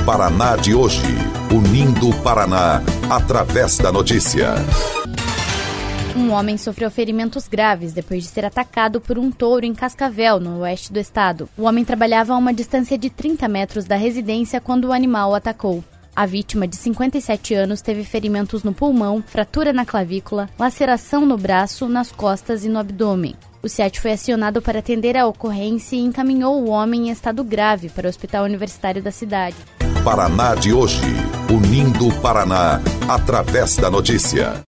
Paraná de hoje, unindo o Paraná através da notícia. Um homem sofreu ferimentos graves depois de ser atacado por um touro em Cascavel, no oeste do estado. O homem trabalhava a uma distância de 30 metros da residência quando o animal o atacou. A vítima, de 57 anos, teve ferimentos no pulmão, fratura na clavícula, laceração no braço, nas costas e no abdômen. O SEAT foi acionado para atender a ocorrência e encaminhou o homem em estado grave para o Hospital Universitário da cidade. Paraná de hoje, unindo o Paraná através da notícia.